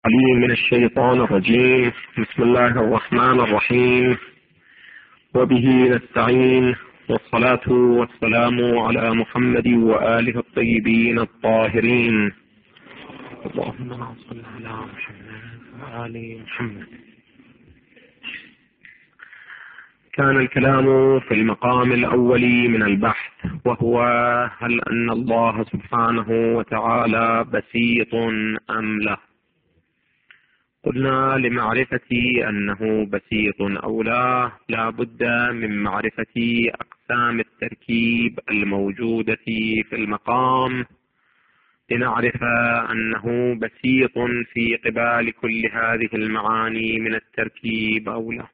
عليم من الشيطان الرجيم. بسم الله الرحمن الرحيم، وبه نستعين، والصلاة والسلام على محمد وآله الطيبين الطاهرين. اللهم صل على محمد وآل محمد. كان الكلام في المقام الأول من البحث، وهو هل أن الله سبحانه وتعالى بسيط أم لا؟ قلنا لمعرفة أنه بسيط أو لا بد من معرفة أقسام التركيب الموجودة في المقام لنعرف أنه بسيط في قبال كل هذه المعاني من التركيب أو لا.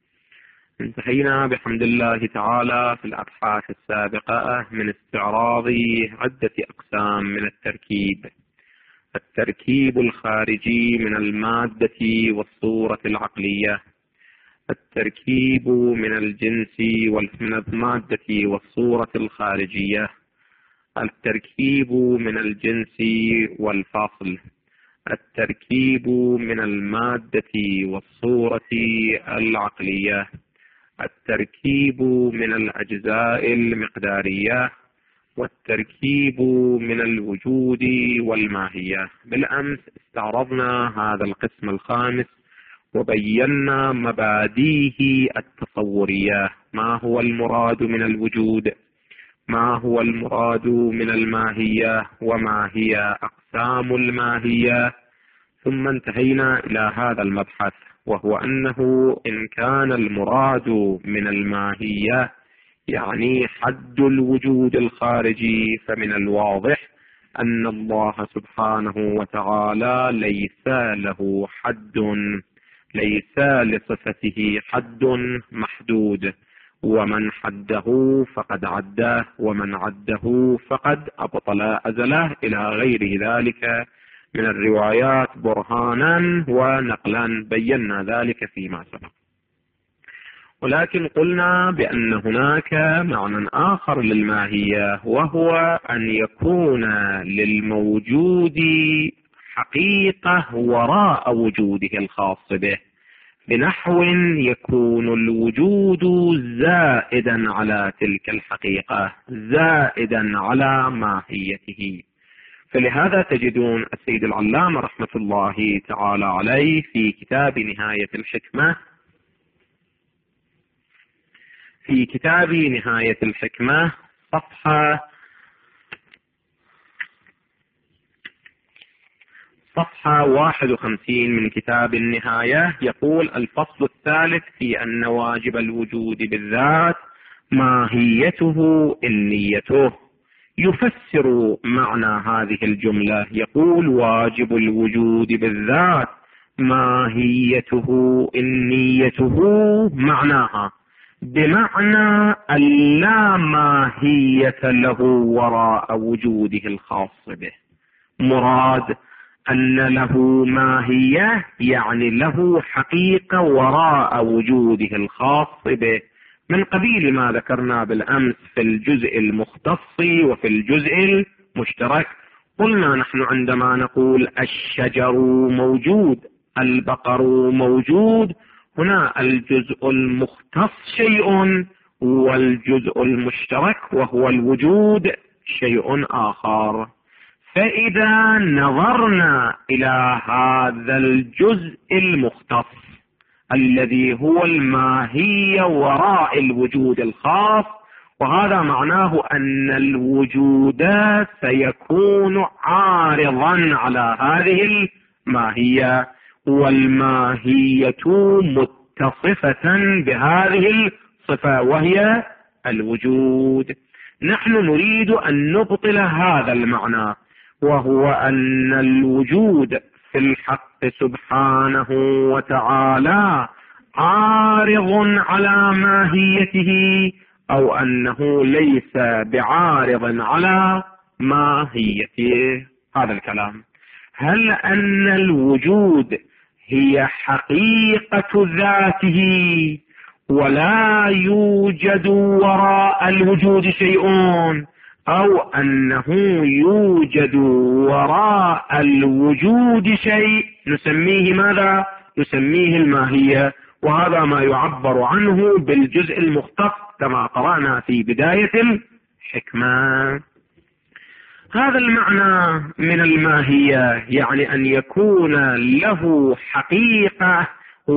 انتهينا بحمد الله تعالى في الأبحاث السابقة من استعراض عدة أقسام من التركيب: التركيب الخارجي من المادة والصورة العقلية، التركيب من الجنس من المادة والصورة الخارجية، التركيب من الجنس والفاصل، التركيب من المادة والصورة العقلية، التركيب من الأجزاء المقدارية، والتركيب من الوجود والماهية. بالأمس استعرضنا هذا القسم الخامس وبينا مبادئه التصورية: ما هو المراد من الوجود، ما هو المراد من الماهية، وما هي أقسام الماهية. ثم انتهينا إلى هذا المبحث، وهو أنه إن كان المراد من الماهية يعني حد الوجود الخارجي، فمن الواضح أن الله سبحانه وتعالى ليس له حد، ليس لصفته حد محدود، ومن حده فقد عده، ومن عده فقد أبطل أزله، إلى غير ذلك من الروايات برهانا ونقلا، بينا ذلك فيما سبق. ولكن قلنا بأن هناك معنى آخر للماهية، وهو أن يكون للموجود حقيقة وراء وجوده الخاص به، بنحو يكون الوجود زائدا على تلك الحقيقة، زائدا على ماهيته. فلهذا تجدون السيد العلامة رحمة الله تعالى عليه في كتاب نهاية الحكمة، في كتاب نهاية الحكمة صفحة 51 من كتاب النهاية، يقول: الفصل الثالث في أن واجب الوجود بالذات ماهيته النيته. يفسر معنى هذه الجملة، يقول: واجب الوجود بالذات ماهيته النيته، معناها بمعنى اللا ماهية له وراء وجوده الخاص به. مراد أن له ماهية يعني له حقيقة وراء وجوده الخاص به، من قبيل ما ذكرنا بالأمس في الجزء المختص وفي الجزء المشترك. قلنا نحن عندما نقول الشجر موجود، البقر موجود، هنا الجزء المختص شيء، والجزء المشترك وهو الوجود شيء آخر. فإذا نظرنا إلى هذا الجزء المختص الذي هو الماهية وراء الوجود الخاص، وهذا معناه أن الوجود سيكون عارضا على هذه الماهية، والماهية متصفة بهذه الصفة وهي الوجود. نحن نريد أن نبطل هذا المعنى، وهو أن الوجود في الحق سبحانه وتعالى عارض على ماهيته، أو أنه ليس بعارض على ماهيته. هذا الكلام. هل أن الوجود هي حقيقة ذاته ولا يوجد وراء الوجود شيء، أو أنه يوجد وراء الوجود شيء نسميه ماذا؟ نسميه الماهية، وهذا ما يعبر عنه بالجزء المختص كما قرأنا في بداية الحكمة. هذا المعنى من الماهية، يعني أن يكون له حقيقة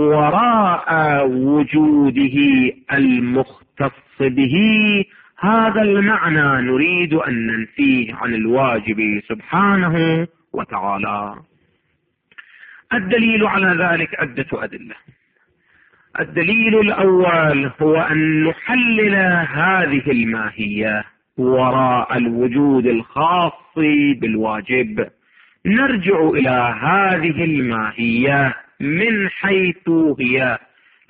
وراء وجوده المختص به. هذا المعنى نريد أن ننفيه عن الواجب سبحانه وتعالى. الدليل على ذلك عدة أدلة. الدليل الأول هو أن نحلل هذه الماهية وراء الوجود الخاص بالواجب. نرجع إلى هذه الماهية من حيث هي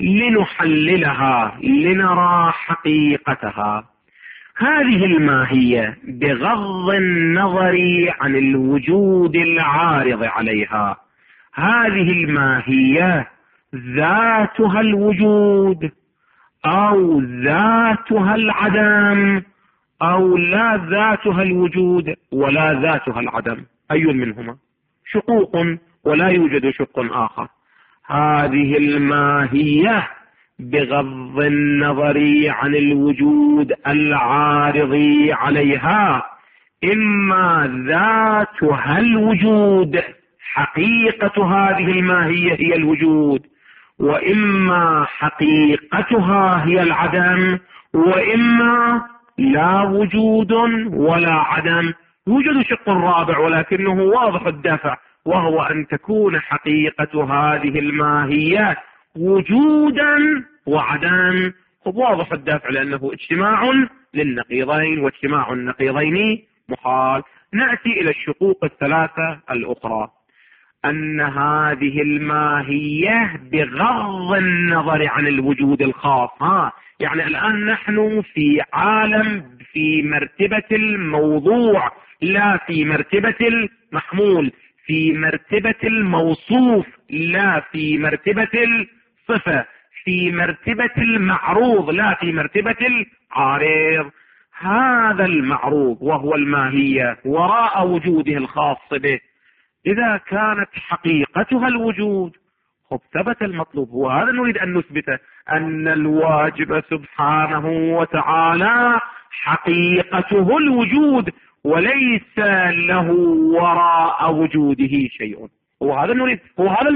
لنحللها لنرى حقيقتها. هذه الماهية بغض النظر عن الوجود العارض عليها، هذه الماهية ذاتها الوجود أو ذاتها العدم، أو لا ذاتها الوجود ولا ذاتها العدم، أي منهما؟ شقوق ولا يوجد شق آخر. هذه الماهية بغض النظر عن الوجود العارض عليها إما ذاتها الوجود، حقيقة هذه الماهية هي الوجود، وإما حقيقتها هي العدم، وإما لا وجود ولا عدم. يوجد شق رابع ولكنه واضح الدفع، وهو أن تكون حقيقة هذه الماهية وجودا وعدم. واضح الدفع لأنه اجتماع للنقيضين، واجتماع النقيضين محال. نأتي إلى الشقوق الثلاثة الأخرى. أن هذه الماهية بغض النظر عن الوجود الخاص، يعني الآن نحن في عالم في مرتبة الموضوع لا في مرتبة المحمول، في مرتبة الموصوف لا في مرتبة الصفة، في مرتبة المعروض لا في مرتبة العارض. هذا المعروض وهو الماهية وراء وجوده الخاص به، إذا كانت حقيقتها الوجود ثبت المطلوب. وهذا نريد أن نثبته، أن الواجب سبحانه وتعالى حقيقته الوجود وليس له وراء وجوده شيء. وهذا نريد، وهذا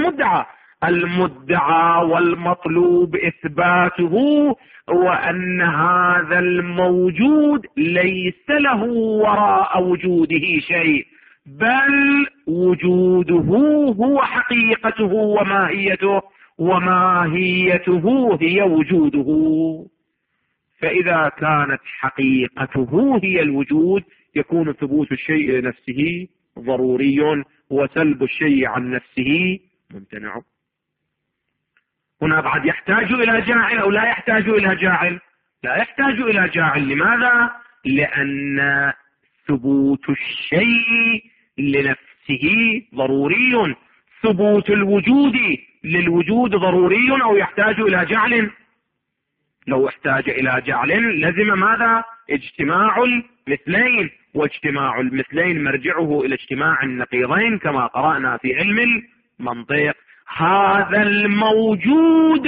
المدعى والمطلوب إثباته، وأن هذا الموجود ليس له وراء وجوده شيء، بل وجوده هو حقيقته وماهيته، وماهيته هي وجوده. فإذا كانت حقيقته هي الوجود يكون ثبوت الشيء نفسه ضروري، وسلب الشيء عن نفسه ممتنع. هنا بعد يحتاج إلى جاعل أو لا يحتاج إلى جاعل؟ لا يحتاج إلى جاعل. لماذا؟ لأن ثبوت الشيء لنفسه ضروري. ثبوت الوجود للوجود ضروري أو يحتاج إلى جعل؟ لو احتاج إلى جعل لزم ماذا؟ اجتماع المثلين، واجتماع المثلين مرجعه إلى اجتماع النقيضين كما قرأنا في علم المنطق. هذا الموجود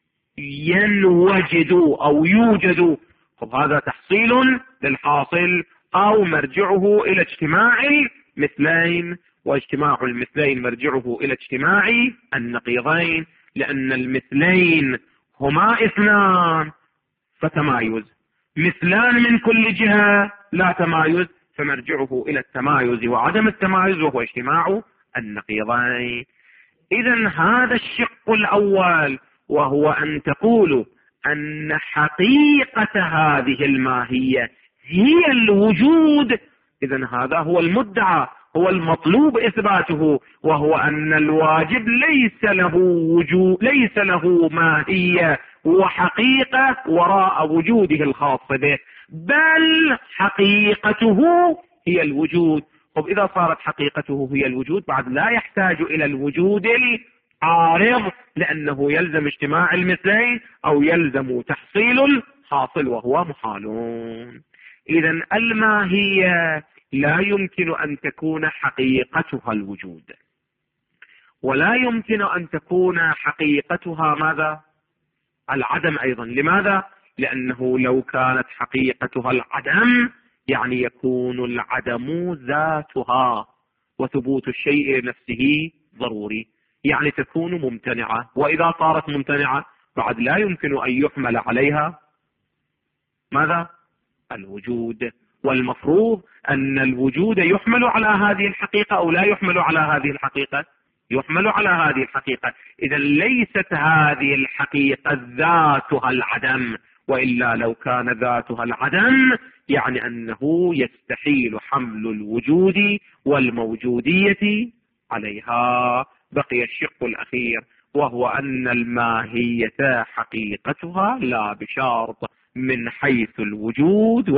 ينوجد أو يوجد، هذا تحصيل للحاصل، أو مرجعه إلى اجتماع المثلين، واجتماع المثلين مرجعه إلى اجتماع النقيضين، لأن المثلين هما اثنان فتمايز، مثلان من كل جهة لا تمايز، فمرجعه إلى التمايز وعدم التمايز وهو اجتماع النقيضين. إذن هذا الشق الأول، وهو أن تقول أن حقيقة هذه الماهية هي الوجود. إذن هذا هو المدعى، هو المطلوب إثباته، وهو أن الواجب ليس له وجود، ليس له ماهية وحقيقة وراء وجوده الخاص به، بل حقيقته هي الوجود. طب إذا صارت حقيقته هي الوجود بعد لا يحتاج إلى الوجود العارض، لأنه يلزم اجتماع المثلين أو يلزم تحصيل الحاصل وهو محال. إذن الماهية لا يمكن أن تكون حقيقتها الوجود، ولا يمكن أن تكون حقيقتها ماذا؟ العدم أيضا. لماذا؟ لأنه لو كانت حقيقتها العدم يعني يكون العدم ذاتها، وثبوت الشيء نفسه ضروري، يعني تكون ممتنعة. وإذا صارت ممتنعة بعد لا يمكن أن يحمل عليها ماذا؟ الوجود. والمفروض أن الوجود يحمل على هذه الحقيقة أو لا يحمل على هذه الحقيقة؟ يحمل على هذه الحقيقة. إذا ليست هذه الحقيقة ذاتها العدم، وإلا لو كان ذاتها العدم يعني أنه يستحيل حمل الوجود والموجودية عليها. بقي الشق الأخير، وهو أن الماهية حقيقتها لا بشرط من حيث الوجود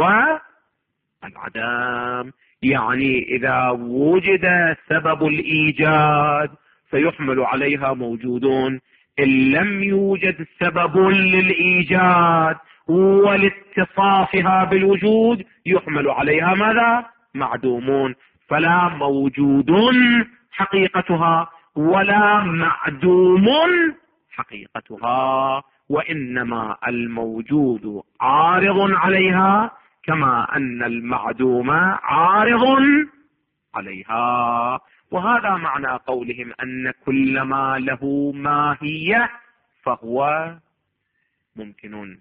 والعدم. يعني إذا وجد سبب الإيجاد فيحمل عليها موجودون، إن لم يوجد سبب للإيجاد ولاتصافها بالوجود يحمل عليها ماذا؟ معدومون. فلا موجود حقيقتها ولا معدوم حقيقتها، وإنما الموجود عارض عليها كما أن المعدوم عارض عليها. وهذا معنى قولهم أن كل ما له ماهية فهو ممكن.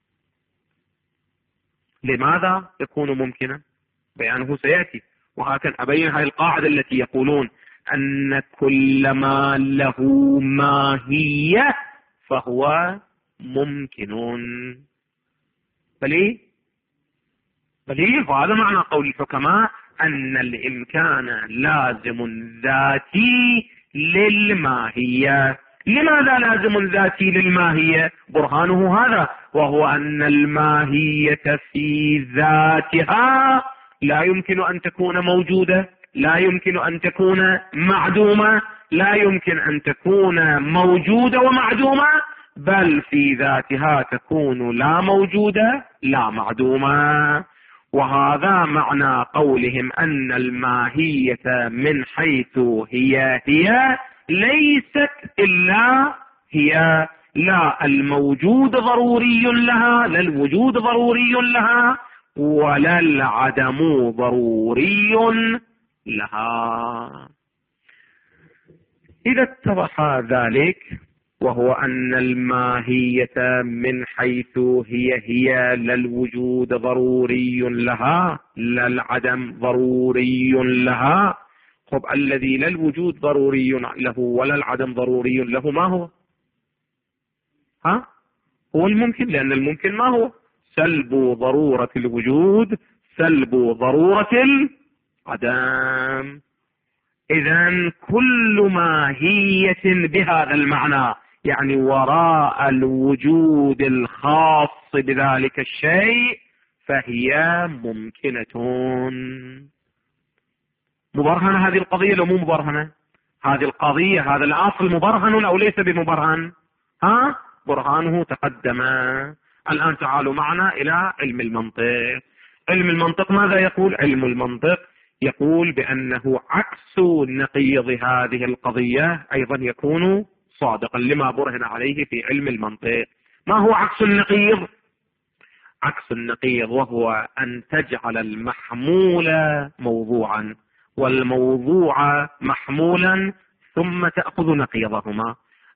لماذا يكون ممكنا؟ بيانه سيأتي، وهكذا أبين هذه القاعدة التي يقولون أن كل ما له ماهية فهو ممكن. بلي وهذا معنى قول الحكماء أن الإمكان لازم ذاتي للماهية. لماذا لازم ذاتي للماهية؟ برهانه هذا، وهو أن الماهية في ذاتها لا يمكن أن تكون موجودة، لا يمكن أن تكون معدومة، لا يمكن أن تكون موجودة ومعدومة، بل في ذاتها تكون لا موجودة لا معدومة. وهذا معنى قولهم أن الماهية من حيث هي ليست إلا هي، لا الموجود ضروري لها، لا الوجود ضروري لها، ولا العدم ضروري لها. إذا اتضح ذلك، وهو أن الماهية من حيث هي لا الوجود ضروري لها لا العدم ضروري لها. طب الذي لا الوجود ضروري له ولا العدم ضروري له ما هو؟ هو الممكن، لأن الممكن ما هو؟ سلب ضرورة الوجود سلب ضرورة العدم. إذن كل ماهية بهذا المعنى يعني وراء الوجود الخاص بذلك الشيء فهي ممكنة. مبرهنة هذه القضية لو مو مبرهنة؟ هذه القضية هذا الأصل مبرهن أو ليس بمبرهن؟ برهانه تقدم. الآن تعالوا معنا إلى علم المنطق. علم المنطق ماذا يقول؟ علم المنطق يقول بأنه عكس نقيض هذه القضية أيضا يكون صادقا لما برهن عليه في علم المنطق. ما هو عكس النقيض؟ عكس النقيض وهو أن تجعل المحمول موضوعا والموضوع محمولا ثم تأخذ نقيضهما.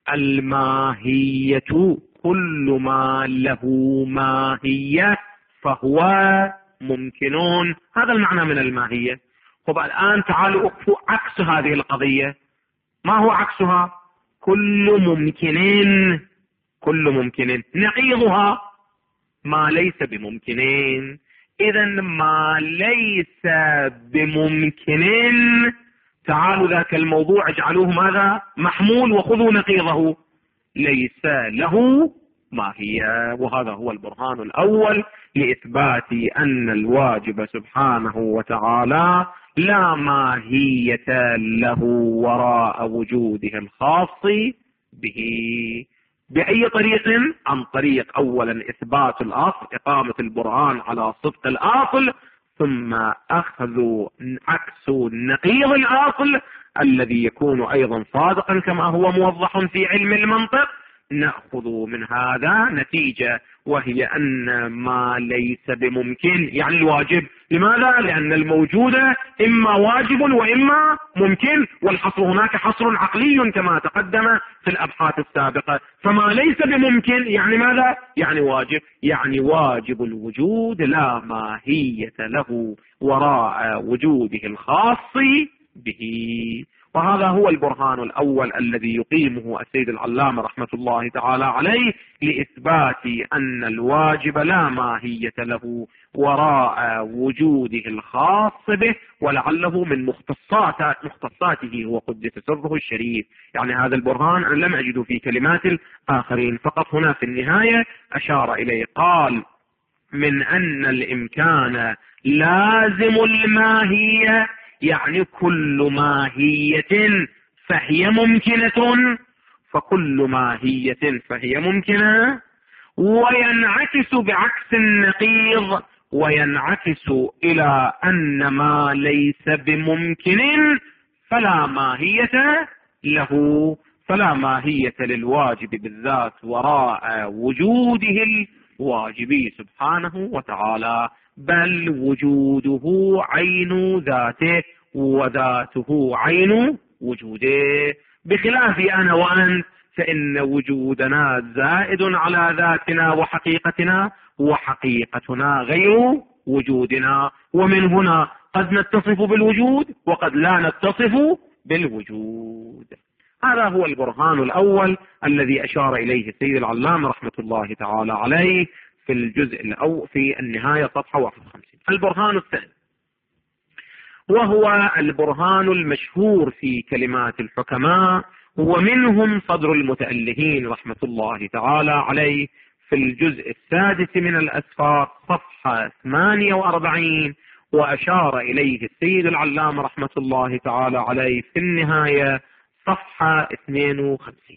الماهية كل ما له ماهية فهو ممكنون. هذا المعنى من الماهية. طب الآن تعالوا أكفوا عكس هذه القضية. ما هو عكسها؟ كل ممكنين. كل ممكنين نقيضها ما ليس بممكنين. إذا ما ليس بممكنين تعالوا ذاك الموضوع اجعلوه ماذا؟ محمول وخذوا نقيضه. ليس له ماهية. وهذا هو البرهان الأول لإثبات أن الواجب سبحانه وتعالى لا ماهية له وراء وجوده الخاص به. بأي طريق؟ عن طريق أولا إثبات الأصل، إقامة البرهان على صدق الأصل، ثم أخذ عكس نقيض الأصل الذي يكون أيضا صادقا كما هو موضح في علم المنطق. نأخذ من هذا نتيجة، وهي أن ما ليس بممكن يعني الواجب. لماذا؟ لأن الموجود إما واجب وإما ممكن، والحصر هناك حصر عقلي كما تقدم في الأبحاث السابقة. فما ليس بممكن يعني ماذا؟ يعني واجب، يعني واجب الوجود لا ماهية له وراء وجوده الخاص به. وهذا هو البرهان الأول الذي يقيمه السيد العلامة رحمة الله تعالى عليه لإثبات أن الواجب لا ماهية له وراء وجوده الخاص به، ولعله من مختصاته هو قدس سره الشريف. يعني هذا البرهان أنا لم أجده في كلمات الآخرين، فقط هنا في النهاية أشار إليه، قال من أن الإمكان لازم الماهية، يعني كل ماهية فهي ممكنة، فكل ماهية فهي ممكنة، وينعكس بعكس النقيض، وينعكس إلى أن ما ليس بممكن فلا ماهية له، فلا ماهية للواجب بالذات وراء وجوده الواجب سبحانه وتعالى، بل وجوده عين ذاته وذاته عين وجوده. بخلاف أنا وأنت فإن وجودنا زائد على ذاتنا وحقيقتنا، وحقيقتنا غير وجودنا، ومن هنا قد نتصف بالوجود وقد لا نتصف بالوجود. هذا هو البرهان الأول الذي أشار إليه السيد العلامة رحمة الله تعالى عليه في الجزء أو في النهاية صفحة 51. البرهان الثاني وهو البرهان المشهور في كلمات الحكماء، ومنهم صدر المتألهين رحمة الله تعالى عليه في الجزء السادس من الأسفار صفحة 48، وأشار إليه السيد العلامة رحمة الله تعالى عليه في النهاية صفحة 52.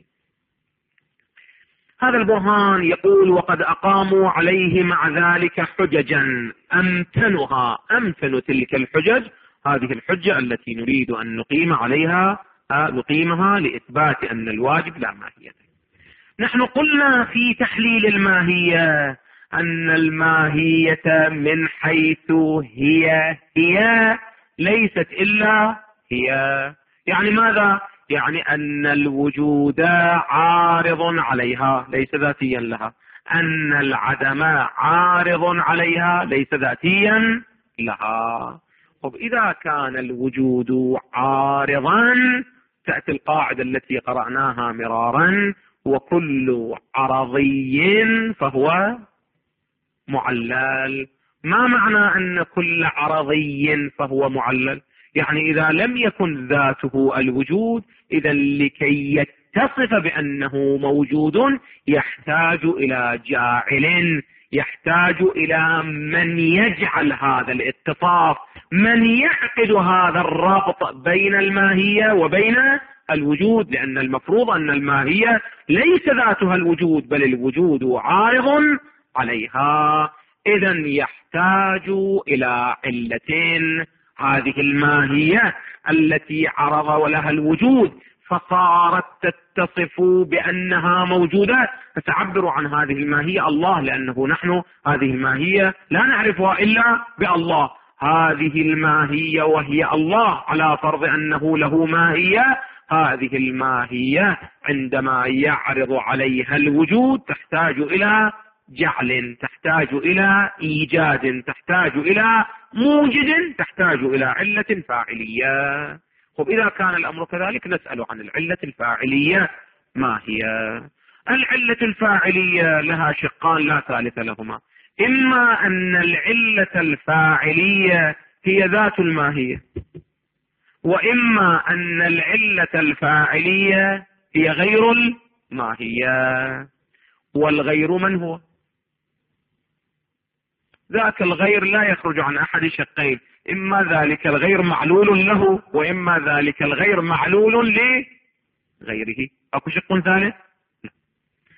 هذا البرهان يقول: وقد أقاموا عليه مع ذلك حججا أمتن تلك الحجج، هذه الحجة التي نريد أن نقيمها لإثبات أن الواجب لا ماهية. نحن قلنا في تحليل الماهية أن الماهية من حيث هي ليست إلا هي. يعني ماذا؟ يعني أن الوجود عارض عليها ليس ذاتيا لها، أن العدم عارض عليها ليس ذاتيا لها. طب إذا كان الوجود عارضا تأتي القاعدة التي قرأناها مرارا: وكل عرضي فهو معلل. ما معنى أن كل عرضي فهو معلل؟ يعني إذا لم يكن ذاته الوجود، إذا لكي يتصف بأنه موجود يحتاج إلى جاعل، يحتاج إلى من يجعل هذا الاتصاف، من يعقد هذا الربط بين الماهية وبين الوجود، لأن المفروض أن الماهية ليس ذاتها الوجود بل الوجود عارض عليها. إذا يحتاج إلى علتين: هذه الماهية التي عرض ولها الوجود فصارت تتصف بأنها موجودة، فتعبر عن هذه الماهية الله، لأنه نحن هذه الماهية لا نعرفها إلا بالله. هذه الماهية وهي الله على فرض أنه له ماهية، هذه الماهية عندما يعرض عليها الوجود تحتاج إلى جعل، تحتاج إلى إيجاد، تحتاج إلى موجد، تحتاج إلى علة فاعلية. طب إذا كان الأمر كذلك نسأل عن العلة الفاعلية ما هي؟ العلة الفاعلية لها شقان لا ثالث لهما: إما أن العلة الفاعلية هي ذات الماهية، وإما أن العلة الفاعلية هي غير الماهية. والغير من هو؟ ذاك الغير لا يخرج عن أحد شقين: إما ذلك الغير معلول له، وإما ذلك الغير معلول لغيره. أكو شق ثالث؟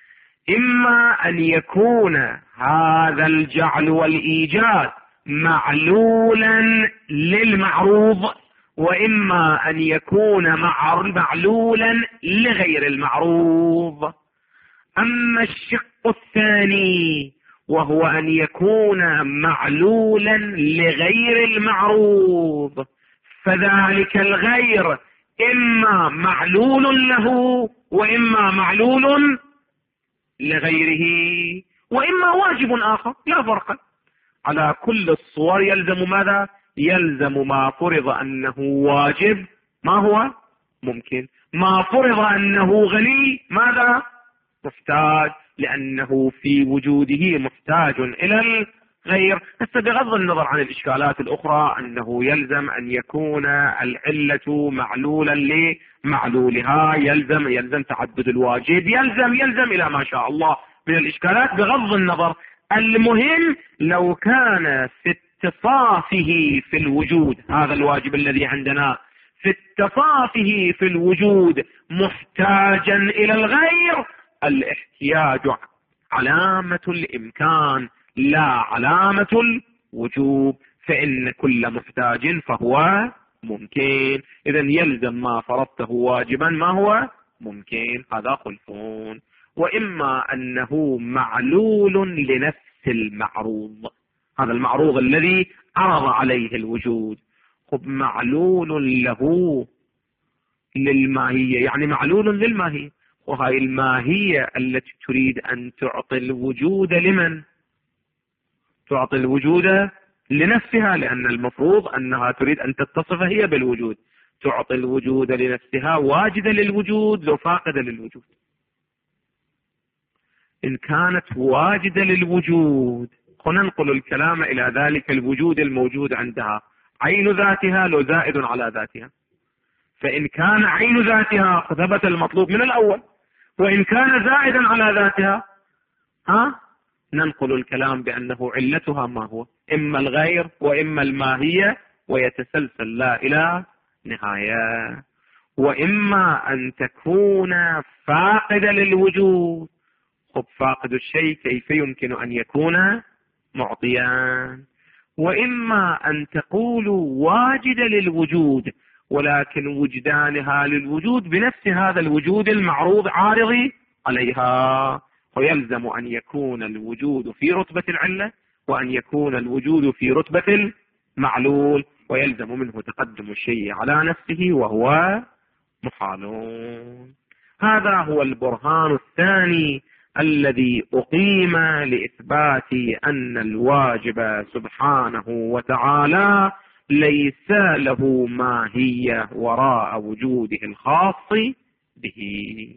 إما أن يكون هذا الجعل والإيجاد معلولا للمعروض، وإما أن يكون معلولا لغير المعروض. أما الشق الثاني وهو أن يكون معلولا لغير المعروض، فذلك الغير إما معلول له وإما معلول لغيره، وإما واجب آخر، لا فرق. على كل الصور يلزم ماذا؟ يلزم ما فرض أنه واجب ما هو ممكن، ما فرض أنه غني ماذا؟ محتاج، لأنه في وجوده محتاج إلى الغير. بس بغض النظر عن الإشكالات الأخرى أنه يلزم أن يكون العلة معلولا لمعلولها، يلزم تعدد الواجب، يلزم إلى ما شاء الله من الإشكالات بغض النظر. المهم لو كان في اتصافه في الوجود، هذا الواجب الذي عندنا في اتصافه في الوجود محتاجا إلى الغير، الاحتياج علامة الإمكان لا علامة الوجوب، فإن كل محتاج فهو ممكن. إذا يلزم ما فرضته واجبا ما هو ممكن، هذا خلفون. وإما أنه معلول لنفس المعروض، هذا المعروض الذي عرض عليه الوجود، خب معلول له للماهية، يعني معلول للماهية، وهاي الماهية التي تريد أن تعطي الوجود لمن؟ تعطي الوجود لنفسها، لأن المفروض أنها تريد أن تتصف هي بالوجود، تعطي الوجود لنفسها، واجدة للوجود لو فاقدة للوجود. إن كانت واجدة للوجود ننقل الكلام إلى ذلك الوجود الموجود عندها، عين ذاتها لو زائد على ذاتها، فإن كان عين ذاتها ثبت المطلوب من الأول، وإن كان زائدا على ذاتها ننقل الكلام بأنه علتها ما هو، إما الغير وإما الماهية، ويتسلسل لا إلى نهاية. وإما أن تكون فاقدة للوجود، خب فاقد الشيء كيف يمكن أن يكون معطيا؟ وإما أن تقول واجد للوجود، ولكن وجدانها للوجود بنفس هذا الوجود المعروض عارض عليها، ويلزم أن يكون الوجود في رتبة العلة وأن يكون الوجود في رتبة المعلول، ويلزم منه تقدم الشيء على نفسه وهو محال. هذا هو البرهان الثاني الذي أقيم لإثبات أن الواجب سبحانه وتعالى ليس له ماهية وراء وجوده الخاص به.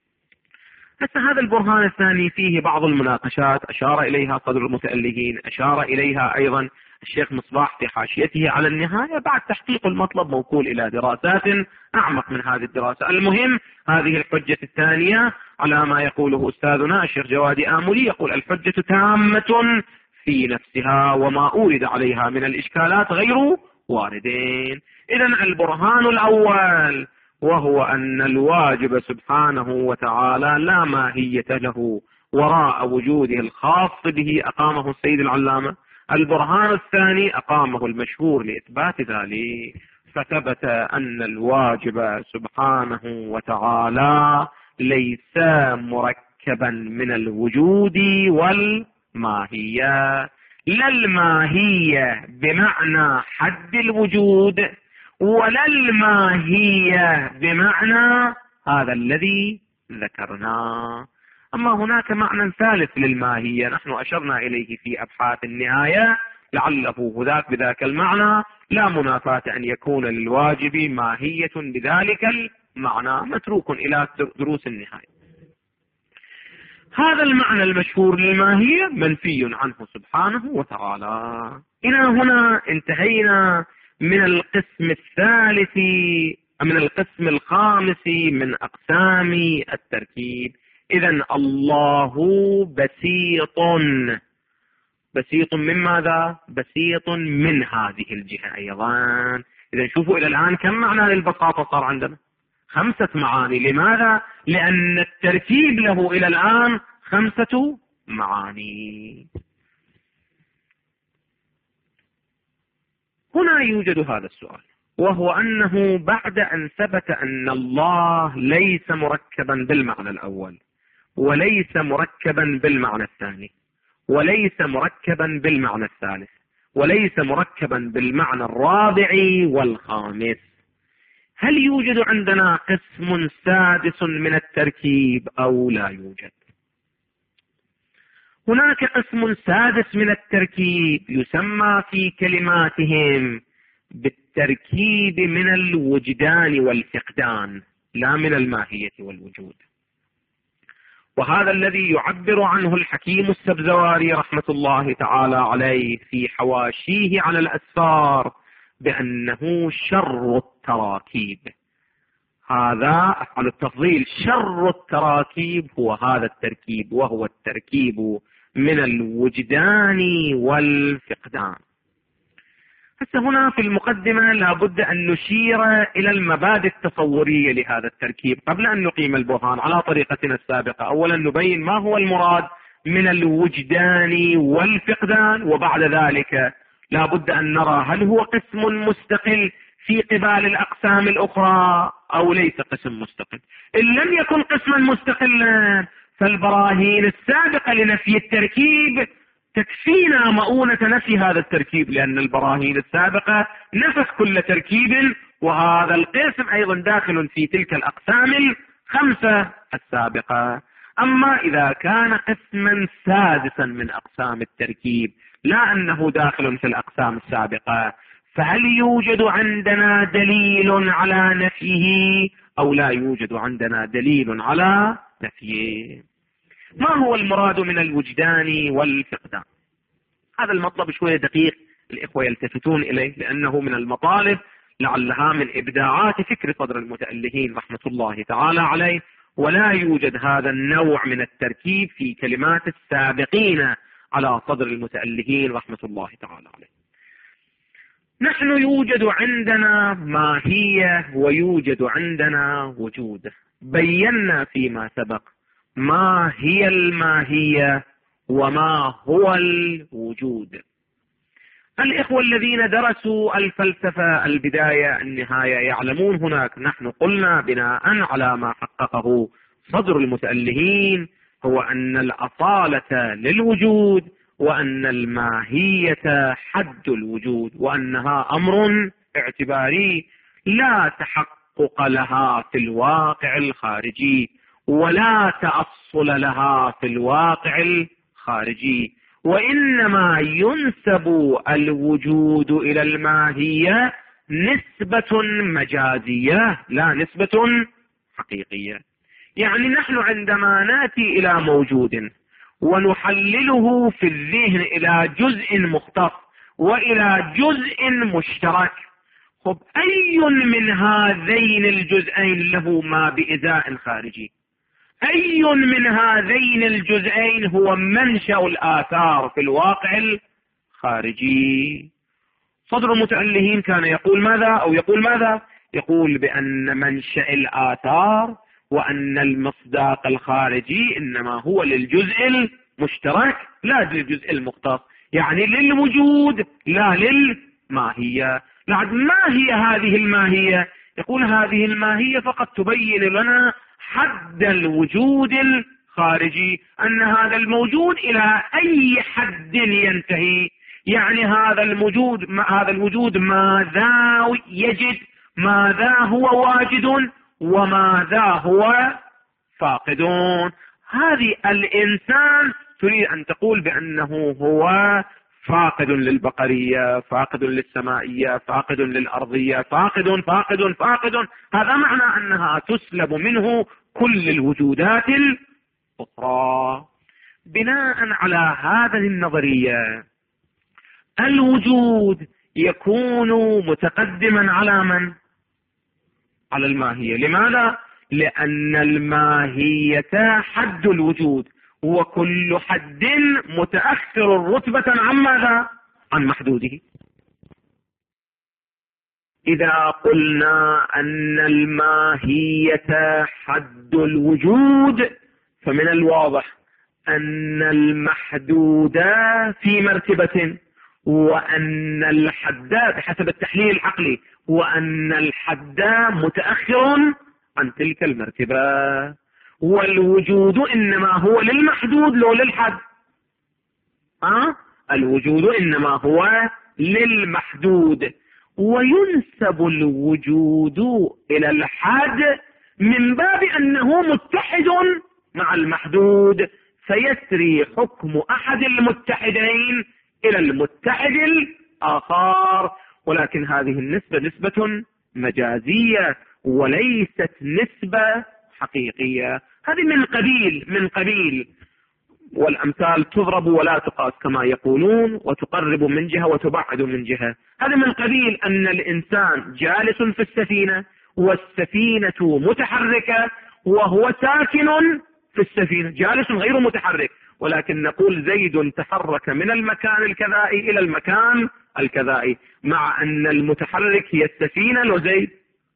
هذا البرهان الثاني فيه بعض المناقشات أشار إليها صدر المتألهين، أشار إليها أيضا الشيخ مصباح في حاشيته على النهاية، بعد تحقيق المطلب موكول إلى دراسات أعمق من هذه الدراسة. المهم هذه الحجة الثانية على ما يقوله أستاذنا الشيخ جواد آملي، يقول الحجة تامة في نفسها وما أورد عليها من الإشكالات غير واردين. إذن البرهان الأول وهو أن الواجب سبحانه وتعالى لا ماهية له وراء وجوده الخاص به، أقامه السيد العلامة. البرهان الثاني أقامه المشهور لإثبات ذلك، فثبت أن الواجب سبحانه وتعالى ليس مركبا من الوجود والماهية، لا الماهية بمعنى حد الوجود ولا الماهية بمعنى هذا الذي ذكرناه. أما هناك معنى ثالث للماهية نحن أشرنا إليه في أبحاث النهاية، لعله هذاك بذاك المعنى لا منافاة أن يكون للواجب ماهية بذلك المعنى، متروك إلى دروس النهاية. هذا المعنى المشهور للماهية منفي عنه سبحانه وتعالى. إلى هنا انتهينا من القسم الثالث، من القسم الخامس من أقسام التركيب. إذن الله بسيط من ماذا؟ بسيط من هذه الجهة أيضا. إذن شوفوا إلى الآن كم معنى للبساطة صار عندنا؟ 5 معاني. لماذا؟ لأن التركيب له إلى الآن 5 معاني. هنا يوجد هذا السؤال، وهو أنه بعد أن ثبت أن الله ليس مركبا بالمعنى الأول، وليس مركبا بالمعنى الثاني، وليس مركبا بالمعنى الثالث، وليس مركبا بالمعنى الرابع والخامس، هل يوجد عندنا قسم سادس من التركيب أو لا يوجد؟ هناك قسم سادس من التركيب يسمى في كلماتهم بالتركيب من الوجدان والفقدان، لا من الماهية والوجود. وهذا الذي يعبر عنه الحكيم السبزواري رحمة الله تعالى عليه في حواشيه على الأسفار بأنه شر التراكيب. هذا أفعل التفضيل، شر التراكيب هو هذا التركيب، وهو التركيب من الوجدان والفقدان. هسه هنا في المقدمة لابد أن نشير إلى المبادئ التصورية لهذا التركيب قبل أن نقيم البرهان على طريقتنا السابقة. أولا نبين ما هو المراد من الوجدان والفقدان، وبعد ذلك لابد أن نرى هل هو قسم مستقل في قبال الأقسام الأخرى أو ليس قسم مستقل. إن لم يكن قسما مستقلا فالبراهين السابقة لنفي التركيب تكفينا مؤونة نفي هذا التركيب، لأن البراهين السابقة نفت كل تركيب، وهذا القسم أيضا داخل في تلك الأقسام 5 السابقة. أما إذا كان قسما سادسا من أقسام التركيب لا أنه داخل في الأقسام السابقة، فهل يوجد عندنا دليل على نفيه أو لا يوجد عندنا دليل على نفيه؟ ما هو المراد من الوجدان والفقدان؟ هذا المطلب شوية دقيق الإخوة يلتفتون إليه، لأنه من المطالب لعلها من إبداعات فكر صدر المتألهين رحمة الله تعالى عليه، ولا يوجد هذا النوع من التركيب في كلمات السابقين على صدر المتألهين رحمة الله تعالى عليه. نحن يوجد عندنا ماهية ويوجد عندنا وجود. بينا فيما سبق ما هي الماهية وما هو الوجود. الإخوة الذين درسوا الفلسفة البداية النهاية يعلمون هناك نحن قلنا بناء على ما حققه صدر المتألهين هو أن الأصالة للوجود، وأن الماهية حد الوجود، وأنها أمر اعتباري لا تحقق لها في الواقع الخارجي ولا تأصل لها في الواقع الخارجي، وإنما ينسب الوجود إلى الماهية نسبة مجازية لا نسبة حقيقية. يعني نحن عندما نأتي إلى موجود ونحلله في الذهن إلى جزء مختص وإلى جزء مشترك، خب أي من هذين الجزئين له ما بإزاء خارجي؟ أي من هذين الجزئين هو منشأ الآثار في الواقع الخارجي؟ صدر المتألهين كان يقول ماذا أو يقول ماذا؟ يقول بأن منشأ الآثار وأن المصداق الخارجي إنما هو للجزء المشترك لا للجزء المختص، يعني للوجود لا للماهية. ما هي هذه الماهية؟ يقول هذه الماهية فقط تبين لنا حد الوجود الخارجي، أن هذا الموجود إلى أي حد ينتهي، يعني هذا الوجود ماذا يجد، ماذا هو واجد، وماذا هو فاقدون. هذه الإنسان تريد أن تقول بأنه هو فاقد للبقرية، فاقد للسمائية، فاقد للأرضية، فاقد فاقد فاقد، هذا معنى أنها تسلب منه كل الوجودات الأخرى. بناء على هذه النظرية الوجود يكون متقدما على من؟ على الماهية. لماذا؟ لأن الماهية حد الوجود، وكل حد متأخر رتبة عن ماذا؟ عن محدوده. إذا قلنا أن الماهية حد الوجود فمن الواضح أن المحدود في مرتبة، وأن الحد بحسب التحليل العقلي، وأن الحد متأخر عن تلك المرتبة، والوجود إنما هو للمحدود لو للحد. الوجود إنما هو للمحدود، وينسب الوجود إلى الحد من باب أنه متحد مع المحدود، فيسري حكم أحد المتحدين إلى المتحد الآخر. ولكن هذه النسبة نسبة مجازية وليست نسبة حقيقية. هذه من قبيل والأمثال تضرب ولا تقاس كما يقولون، وتقرب من جهة وتبعد من جهة. هذا من قبيل أن الإنسان جالس في السفينة والسفينة متحركة وهو ساكن في السفينة، جالس غير متحرك، ولكن نقول زيد تحرك من المكان الكذائي إلى المكان الكذائي، مع أن المتحرك هي السفينة لو زيد.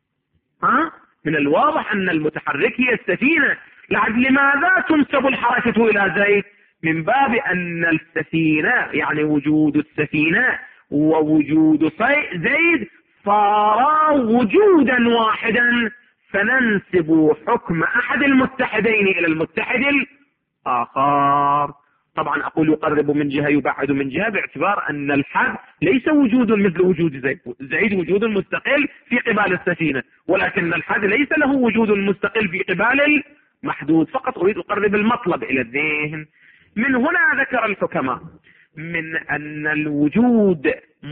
من الواضح أن المتحرك هي السفينة. لماذا تنسب الحركة إلى زيد؟ من باب أن السفينة يعني وجود السفينة ووجود زيد صار وجودا واحدا، فننسب حكم أحد المتحدين إلى المتحد الآخر. طبعا أقول يقرب من جهة يبعد من جهة باعتبار أن الحد ليس وجود مثل وجود زيد. زيد وجود مستقل في قبال السفينة، ولكن الحد ليس له وجود مستقل في قبال المحدود. فقط أريد أقرب المطلب إلى الذهن. من هنا ذكر الحكماء من أن الوجود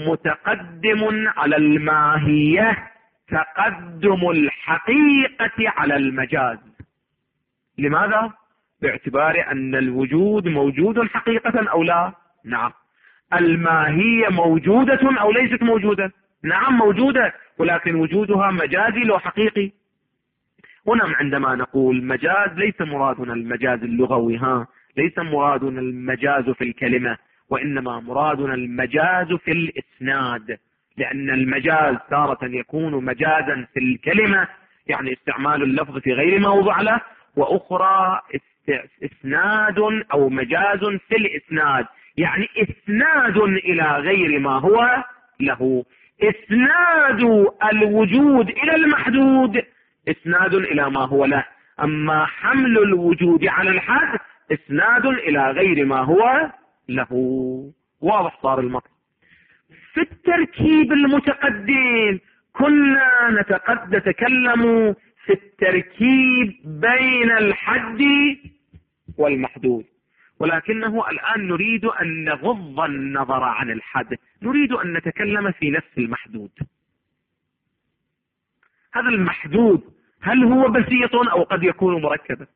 متقدم على الماهية تقدم الحقيقة على المجاز. لماذا؟ باعتبار أن الوجود موجود حقيقة أو لا؟ نعم. الماهية موجودة أو ليست موجودة؟ نعم موجودة، ولكن وجودها مجازي لو حقيقي. هنا عندما نقول مجاز ليس مرادنا المجاز اللغوي، ليس مرادنا المجاز في الكلمة، وإنما مرادنا المجاز في الإسناد، لأن المجاز تارة يكون مجازا في الكلمة يعني استعمال اللفظ في غير موضع له، وأخرى إسناد أو مجاز في الإسناد يعني إسناد إلى غير ما هو له. إسناد الوجود إلى المحدود إسناد إلى ما هو له، أما حمل الوجود على الحد إسناد إلى غير ما هو له. واضح صار المطلب. في التركيب المتقدم كنا نتكلم في التركيب بين الحد والمحدود، ولكنه الآن نريد أن نغض النظر عن الحد، نريد أن نتكلم في نفس المحدود. هذا المحدود هل هو بسيط أو قد يكون مركبا؟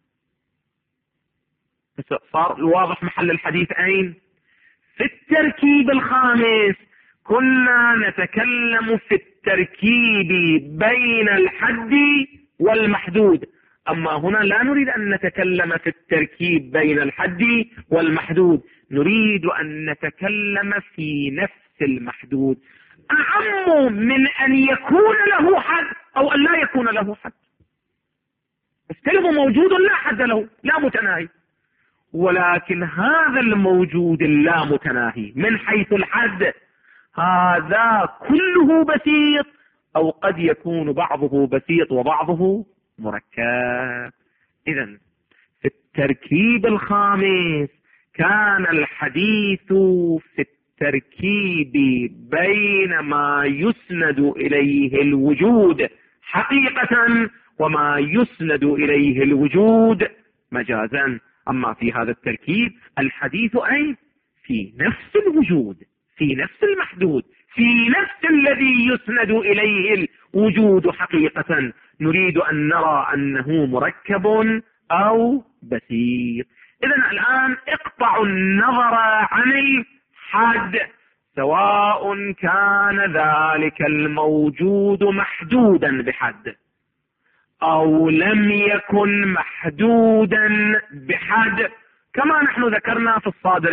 صار واضح محل الحديث أين؟ في التركيب الخامس كنا نتكلم في التركيب بين الحد والمحدود، أما هنا لا نريد أن نتكلم في التركيب بين الحد والمحدود، نريد أن نتكلم في نفس المحدود، أعم من أن يكون له حد أو أن لا يكون له حد. الكلمة موجود لا حد له، لا متناهي، ولكن هذا الموجود لا متناهي من حيث الحد هذا كله بسيط، أو قد يكون بعضه بسيط وبعضه مركب. إذن في التركيب الخامس كان الحديث في التركيب بين ما يسند إليه الوجود حقيقة وما يسند إليه الوجود مجازا. أما في هذا التركيب الحديث أي في نفس الوجود، في نفس المحدود، في نفس الذي يسند إليه الوجود حقيقة، نريد أن نرى أنه مركب أو بسيط. إذن الآن اقطعوا النظر عن الحد، سواء كان ذلك الموجود محدودا بحد أو لم يكن محدودا بحد، كما نحن ذكرنا في الصادر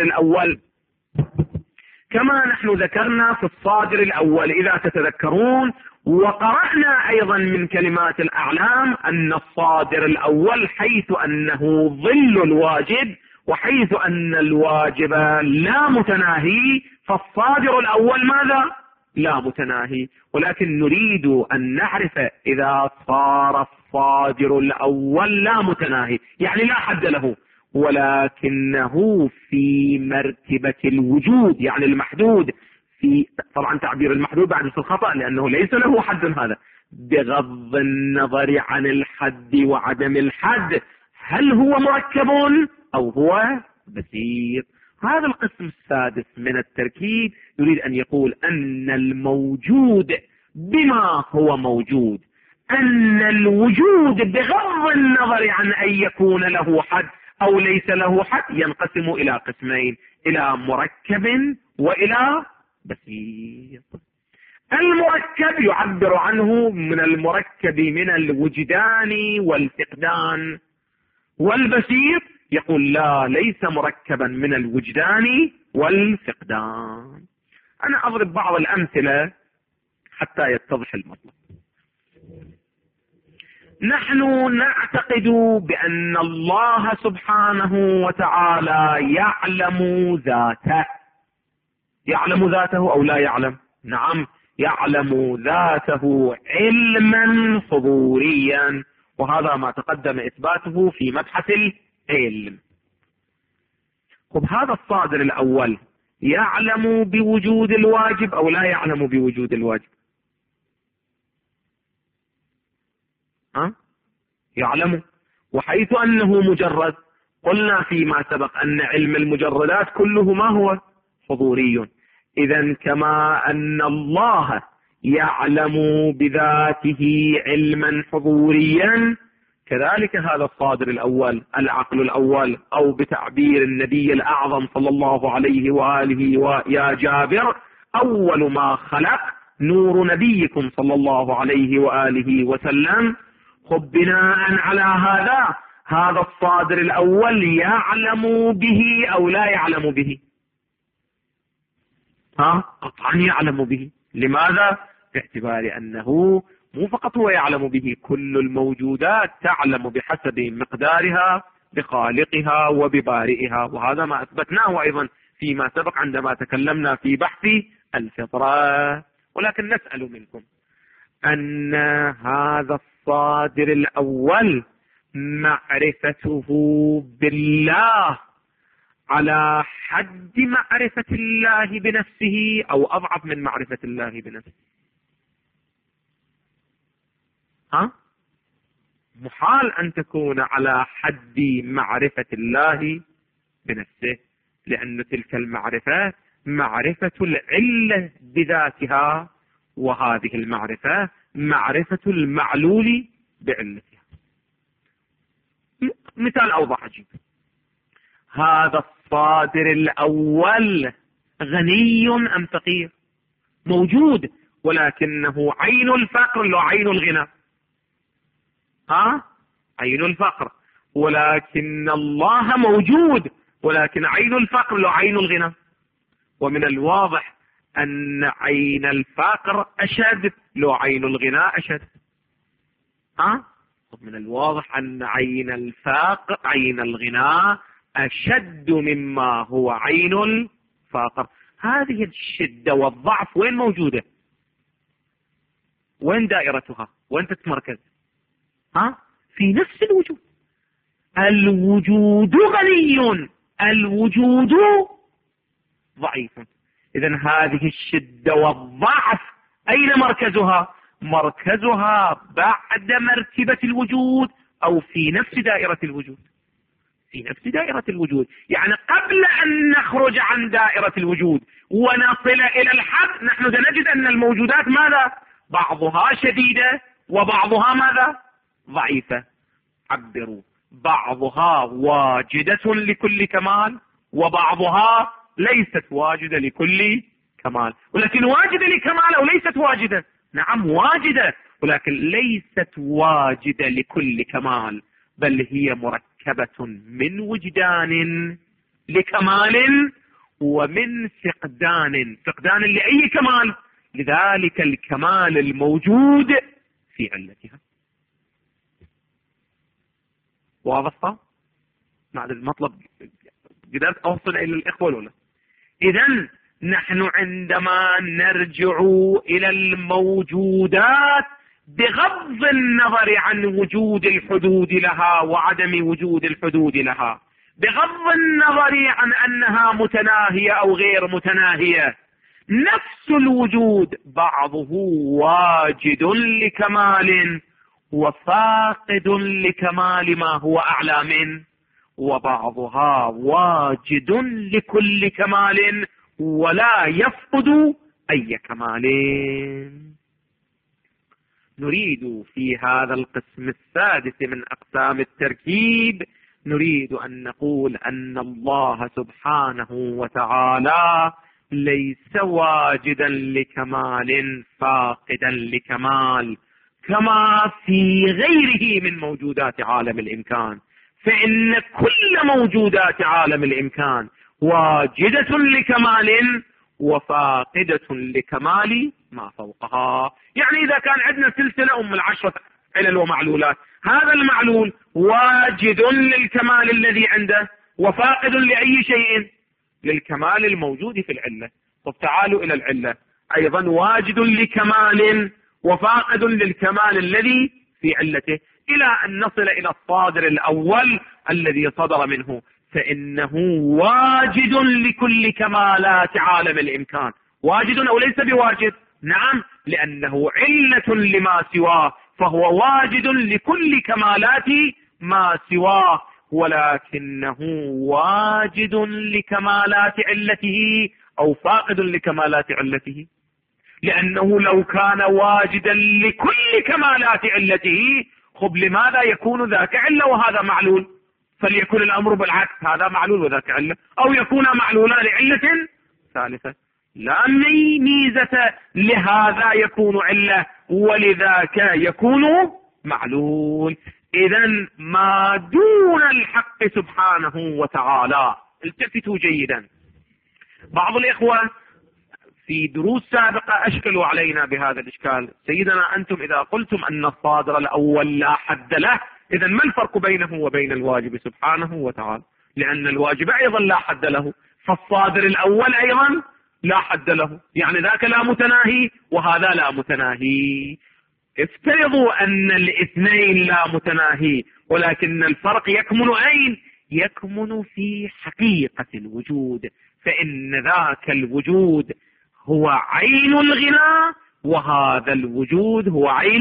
الأول، إذا تتذكرون، وقرأنا أيضا من كلمات الأعلام أن الصادر الأول حيث أنه ظل الواجب وحيث أن الواجب لا متناهي فالصادر الأول ماذا؟ لا متناهي. ولكن نريد أن نعرف إذا صار الصادر الأول لا متناهي يعني لا حد له، ولكنه في مرتبة الوجود يعني المحدود، في طبعا تعبير المحدود بعد في الخطأ لأنه ليس له حد، هذا بغض النظر عن الحد وعدم الحد، هل هو مركب أو هو بسيط. هذا القسم السادس من التركيب يريد أن يقول أن الموجود بما هو موجود، أن الوجود بغض النظر عن أن يكون له حد أو ليس له حد ينقسم إلى قسمين، إلى مركب وإلى بسيط. المركب يعبر عنه من المركب من الوجدان والفقدان، والبسيط يقول لا ليس مركبا من الوجدان والفقدان. أنا أضرب بعض الأمثلة حتى يتضح المطلب. نحن نعتقد بأن الله سبحانه وتعالى يعلم ذاته. يعلم ذاته أو لا يعلم؟ نعم يعلم ذاته علما حضوريا، وهذا ما تقدم إثباته في مبحث العلم. طب هذا الصادر الأول يعلم بوجود الواجب أو لا يعلم بوجود الواجب؟ يعلم. وحيث أنه مجرد قلنا فيما سبق أن علم المجردات كله ما هو؟ حضوري. إذن كما أن الله يعلم بذاته علما حضوريا، كذلك هذا الصادر الأول العقل الأول، أو بتعبير النبي الأعظم صلى الله عليه وآله ويا جابر أول ما خلق نور نبيكم صلى الله عليه وآله وسلم. خب بناء على هذا الصادر الأول يعلم به أو لا يعلم به؟ قطعا يعلم به. لماذا؟ باعتبار أنه مو فقط هو يعلم به، كل الموجودات تعلم بحسب مقدارها بخالقها وببارئها، وهذا ما أثبتناه أيضا فيما سبق عندما تكلمنا في بحث الفطرة. ولكن نسأل منكم أن هذا الصادر الأول معرفته بالله على حد معرفة الله بنفسه أو أضعف من معرفة الله بنفسه؟ محال أن تكون على حد معرفة الله بنفسه، لأن تلك المعرفة معرفة العلة بذاتها، وهذه المعرفة معرفة المعلول بعلتها. مثال أوضح أجيب. هذا الصادر الأول غني أم فقير؟ موجود، ولكنه عين الفقر لا عين الغنى. عين الفقر. ولكن الله موجود، ولكن عين الفقر لا عين الغنى. ومن الواضح أن عين الفقر أشد لا عين الغنى أشد. من الواضح أن عين الفقر عين الغنى أشد مما هو عين الفقر. هذه الشدة والضعف وين موجودة؟ وين دائرتها؟ وين تتمركز؟ في نفس الوجود. الوجود غني، الوجود ضعيف. إذن هذه الشدة والضعف أين مركزها؟ مركزها بعد مرتبة الوجود أو في نفس دائرة الوجود؟ في نفس دائرة الوجود. يعني قبل أن نخرج عن دائرة الوجود ونصل إلى الحد نحن سنجد أن الموجودات ماذا؟ بعضها شديدة وبعضها ماذا؟ ضعيفة. عبروا. بعضها واجدة لكل كمال وبعضها ليست واجدة لكل كمال. ولكن واجدة لكمال أو ليست واجدة؟ نعم واجدة، ولكن ليست واجدة لكل كمال، بل هي مركبة من وجدان لكمال ومن فقدان لأي كمال، لذلك الكمال الموجود في علتها. واضح؟ بعد المطلب قدرت أوصل إلى الإخوة ولا؟ إذن نحن عندما نرجع إلى الموجودات بغض النظر عن وجود الحدود لها وعدم وجود الحدود لها، بغض النظر عن أنها متناهية أو غير متناهية، نفس الوجود بعضه واجد لكمال وفاقد لكمال ما هو أعلى منه، وبعضها واجد لكل كمال ولا يفقد أي كمال. نريد في هذا القسم السادس من أقسام التركيب نريد أن نقول أن الله سبحانه وتعالى ليس واجدا لكمال فاقدا لكمال كما في غيره من موجودات عالم الإمكان، فإن كل موجودات عالم الإمكان واجدة لكمال وفاقدة لكمال ما فوقها. يعني إذا كان عندنا سلسلة 10 علل ومعلولات، هذا المعلول واجد للكمال الذي عنده وفاقد لأي شيء؟ للكمال الموجود في العلة. طب تعالوا إلى العلة، أيضا واجد لكمال وفاقد للكمال الذي في علته، إلى أن نصل إلى الصادر الأول الذي صدر منه، فإنه واجد لكل كمالات عالم الإمكان. واجد أو ليس بواجد؟ نعم، لأنه علة لما سواه، فهو واجد لكل كمالات ما سواه، ولكنه واجد لكمالات علته أو فاقد لكمالات علته، لأنه لو كان واجدا لكل كمالات علته، خب لماذا يكون ذاك علة وهذا معلول؟ فليكن الأمر بالعكس، هذا معلول وذاك علة، أو يكون معلولان لعلة ثالثة. لا ميزة لهذا يكون علة ولذاك يكون معلول. إذن ما دون الحق سبحانه وتعالى، التفتوا جيدا، بعض الإخوة في دروس سابقة أشكلوا علينا بهذا الإشكال. سيدنا أنتم إذا قلتم أن الصادر الأول لا حد له، إذن ما الفرق بينه وبين الواجب سبحانه وتعالى؟ لأن الواجب أيضا لا حد له، فالصادر الأول أيضا لا حد له، يعني ذاك لا متناهي وهذا لا متناهي. افترضوا أن الاثنين لا متناهي، ولكن الفرق يكمن أين؟ يكمن في حقيقة الوجود، فإن ذاك الوجود هو عين الغنى وهذا الوجود هو عين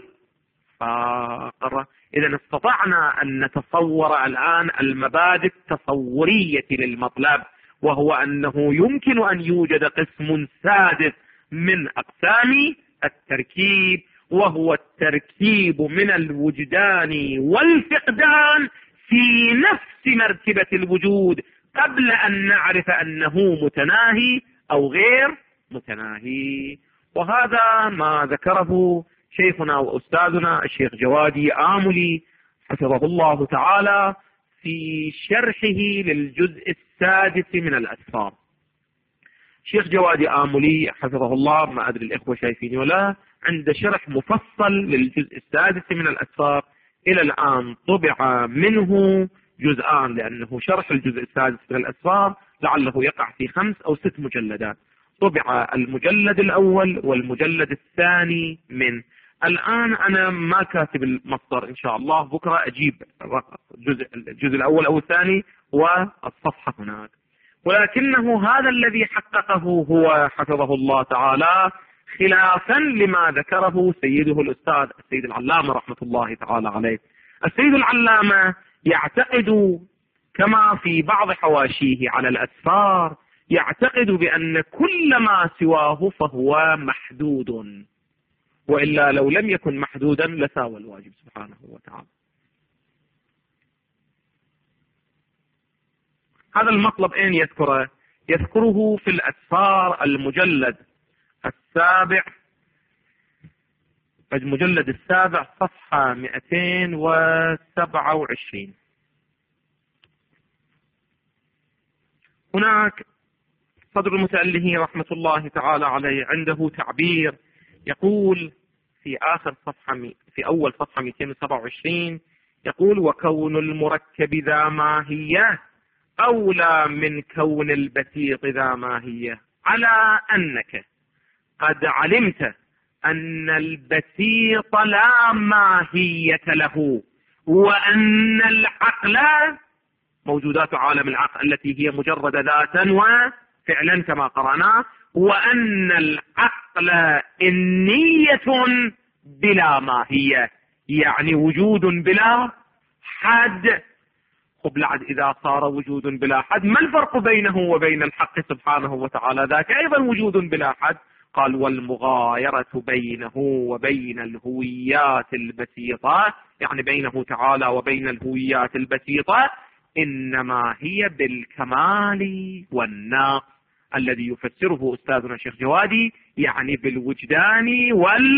الفقر. إذا استطعنا أن نتصور الآن المبادئ التصورية للمطلب، وهو أنه يمكن أن يوجد قسم سادس من أقسام التركيب، وهو التركيب من الوجدان والفقدان في نفس مرتبة الوجود قبل أن نعرف أنه متناهي أو غير متناهي. وهذا ما ذكره شيخنا وأستاذنا الشيخ جوادي آملي حفظه الله تعالى في شرحه للجزء السادس من الأسفار. شيخ جوادي آملي حفظه الله، ما أدري الإخوة شايفيني ولا، عند شرح مفصل للجزء السادس من الأسفار. إلى الآن طبع منه جزءان، لأنه شرح الجزء السادس من الأسفار لعله يقع في 5 أو 6 مجلدات. طبع المجلد الأول والمجلد الثاني منه. الآن أنا ما كاتب المصدر، إن شاء الله بكرة أجيب الجزء الأول أو الثاني والصفحة هناك، ولكنه هذا الذي حققه هو حفظه الله تعالى خلافا لما ذكره سيده الأستاذ السيد العلامة رحمة الله تعالى عليه. السيد العلامة يعتقد كما في بعض حواشيه على الأسفار، يعتقد بأن كل ما سواه فهو محدود، وإلا لو لم يكن محدودا لساوى الواجب سبحانه وتعالى. هذا المطلب أين يذكره؟ يذكره في الأسفار المجلد السابع صفحة 227. هناك صدر المتأله رحمة الله تعالى عليه عنده تعبير يقول في أول صفحة 227 يقول: وكون المركب ذا ماهية أولى من كون البسيط ذا ماهية، على أنك قد علمت أن البسيط لا ماهية له، وأن العقل موجودات عالم العقل التي هي مجرد ذاتا وفعلا كما قرأنا، وأن العقل إنية بلا ماهية، يعني وجود بلا حد. بعد إذا صار وجود بلا حد، ما الفرق بينه وبين الحق سبحانه وتعالى؟ ذاك أيضا وجود بلا حد. قال والمغايرة بينه وبين الهويات البسيطة، يعني بينه تعالى وبين الهويات البسيطة، إنما هي بالكمال والنقص، الذي يفسره أستاذنا الشيخ جوادي يعني بالوجدان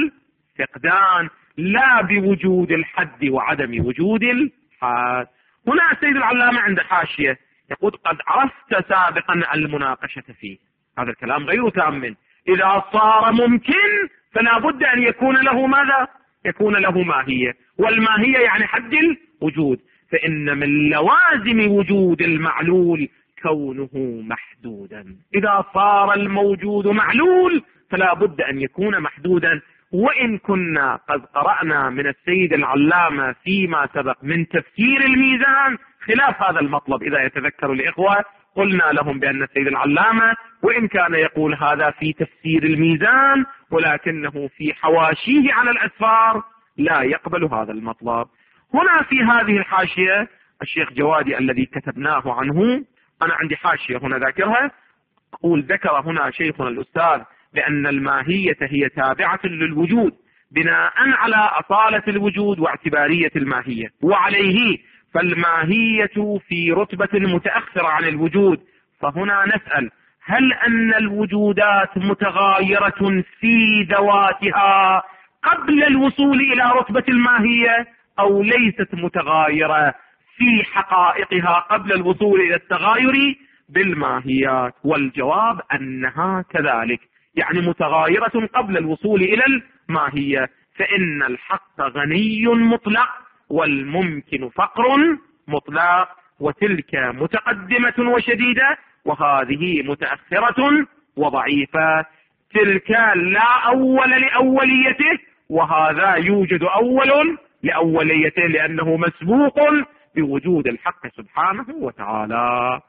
والفقدان، لا بوجود الحد وعدم وجود الحد. هنا السيد العلامة عند حاشية يقول قد عرفت سابقا المناقشة فيه. هذا الكلام غير تام. إذا صار ممكن فلا بد أن يكون له ماذا؟ يكون له ماهية، والماهية يعني حد الوجود. فإن من لوازم وجود المعلول كونه محدودا. إذا صار الموجود معلول فلا بد أن يكون محدودا. وإن كنا قد قرأنا من السيد العلامة فيما سبق من تفسير الميزان خلاف هذا المطلب، إذا يتذكر الإخوة قلنا لهم بأن السيد العلامة وإن كان يقول هذا في تفسير الميزان، ولكنه في حواشيه على الأسفار لا يقبل هذا المطلب. هنا في هذه الحاشية الشيخ جوادي الذي كتبناه عنه، أنا عندي حاشية هنا ذاكرها، أقول ذكر هنا شيخنا الأستاذ بأن الماهية هي تابعة للوجود بناء على أصالة الوجود واعتبارية الماهية، وعليه فالماهية في رتبة متأخرة عن الوجود. فهنا نسأل هل أن الوجودات متغايرة في ذواتها قبل الوصول إلى رتبة الماهية، أو ليست متغايرة في حقائقها قبل الوصول إلى التغاير بالماهيات؟ والجواب أنها كذلك، يعني متغايرة قبل الوصول إلى الماهية. فإن الحق غني مطلق والممكن فقر مطلق، وتلك متقدمة وشديدة وهذه متأخرة وضعيفة. تلك لا أول لأوليته وهذا يوجد أول لأوليته، لأنه مسبوق بوجود الحق سبحانه وتعالى.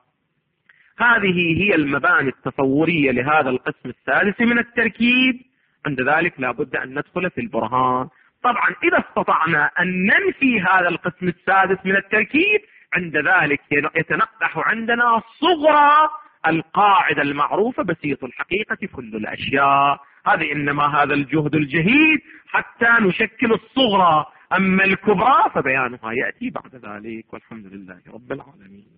هذه هي المباني التصورية لهذا القسم الثالث من التركيب. عند ذلك لا بد أن ندخل في البرهان. طبعا إذا استطعنا أن ننفي هذا القسم السادس من التركيب، عند ذلك يتنقح عندنا صغرى القاعدة المعروفة بسيط الحقيقة كل الأشياء. هذه إنما هذا الجهد الجهيد حتى نشكل الصغرى، أما الكبرى فبيانها يأتي بعد ذلك. والحمد لله رب العالمين.